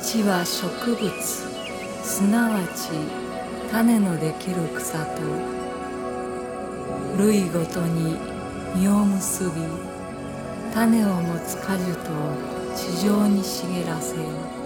地は植物、すなわち種のできる草と類ごとに実を結び種を持つ果樹と地上に茂らせよ。